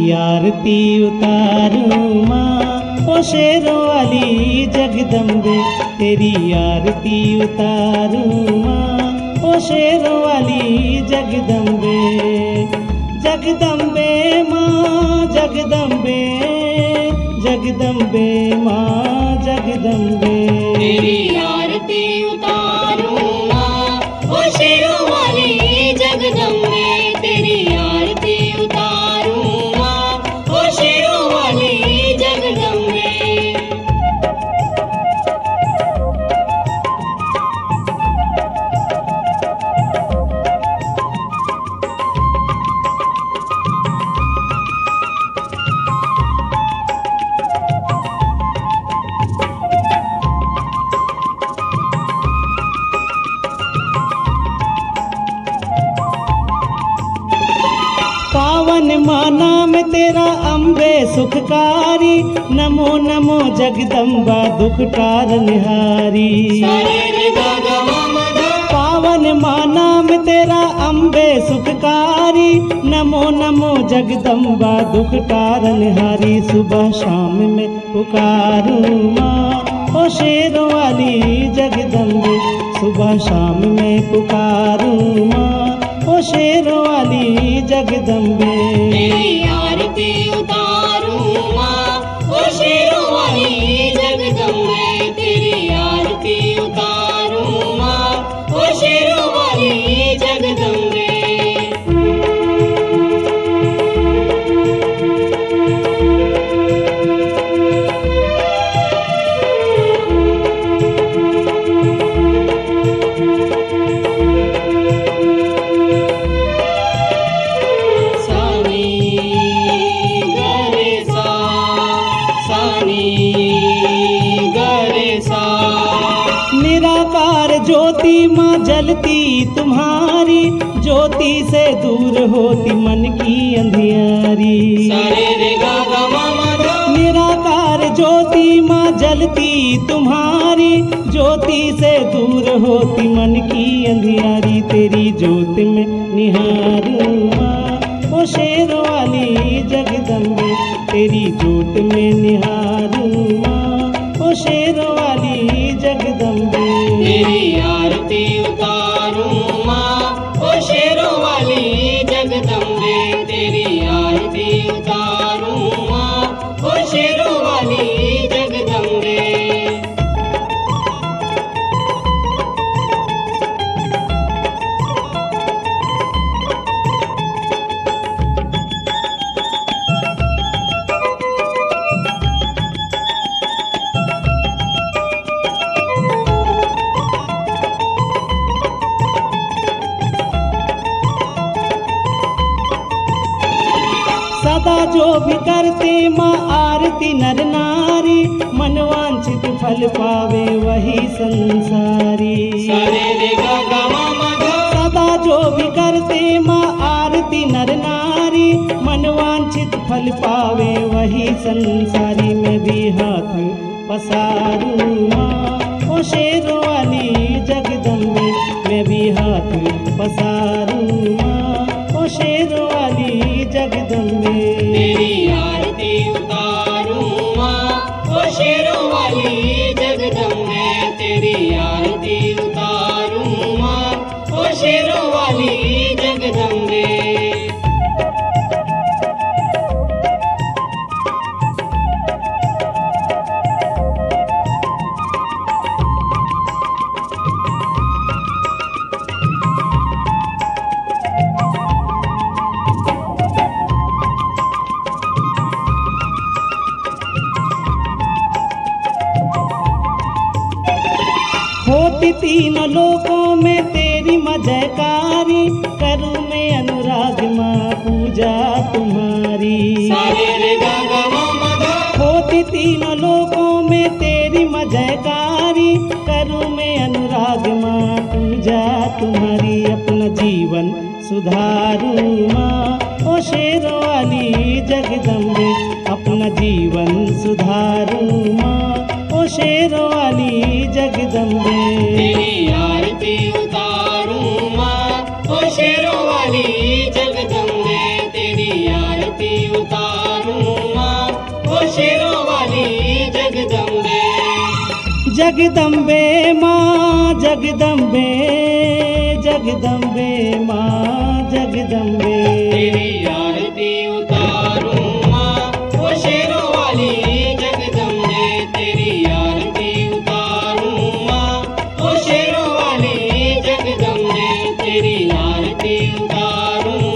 आरती उतारूं माँ ओ शेरों वाली जगदम्बे, तेरी आरती उतारूं माँ ओ शेरों वाली जगदम्बे। जगदम्बे माँ जगदम्बे, जगदम्बे माँ जगदम्बे, तेरी आरती उतारूं माँ ओ शेरों वाली जगदम्बे, तेरी आरती उतारूं माँ ओ शेरों वाली जगदम्बे। पावन माना में तेरा अम्बे सुखकारी, नमो नमो जगदम्बा दुख तारनहारी। पावन माना में तेरा अम्बे सुखकारी, नमो नमो जगदम्बा दुख तारनहारी। सुबह शाम में पुकारूं माँ ओ शेरों वाली जगदम्बे, सुबह शाम में पुकारूं माँ ओ शेरों वाली जगदम्बे। तेरी आरती उतारूं माँ ओ शेरों वाली जगदम्बे, तेरी आरती उतारूं माँ ओ शेरों वाली जगदम्बे। निराकार ज्योति माँ जलती तुम्हारी, ज्योति से दूर होती मन की अंधियारी। निराकार ज्योति माँ जलती तुम्हारी, ज्योति से दूर होती मन की अंधियारी। तेरी ज्योति में निहारूं माँ ओ शेरों वाली जगदम्बे, तेरी ज्योति में निहारूं माँ ओ शेरों वाली जगदम्बे। तेरी आरती उतारूं माँ ओ शेरों वाली जगदम्बे, तेरी आरती उतारूं माँ ओ शेरों वाली जगदम्बे। सदा जो भी करते माँ आरती नर नारी, मनवांछित फल पावे वही संसारी। सदा जो भी करते माँ आरती नर नारी, मनवांछित फल पावे वही संसारी। में भी हाथ पसारूं माँ ओ शेरों वाली जगदम्बे, मैं भी हाथ पसारूं माँ ओ शेरों वाली जगदम्बे। तेरी आरती उतारूं माँ ओ शेरों वाली जगदम्बे, तेरी आरती उतारूं माँ ओ शेरों वाली जगदम्बे। होती तीनों लोकों में तेरी मैं जयकारी, करूँ मैं अनुराग माँ पूजा तुम्हारी। होती तीनों लोकों में तेरी मैं जयकारी, करूँ मैं अनुराग माँ पूजा तुम्हारी। अपना जीवन सुधारूं माँ ओ शेरों वाली जगदम्बे, अपना जीवन सुधारूं माँ ओ शेरों वाली जगदम्बे। तेरी आरती उतारूं माँ ओ शेरों वाली जगदम्बे, तेरी आरती उतारूं जगदम्बे माँ जगदम्बे जगदम्बे माँ जगदम्बे। तेरी आरती उतारूं माँ ओ शेरों वाली जगदम्बे। तेरी आरती उतारूं माँ ओ शेरों वाली जगदम्बे। तेरी आरती उतारूं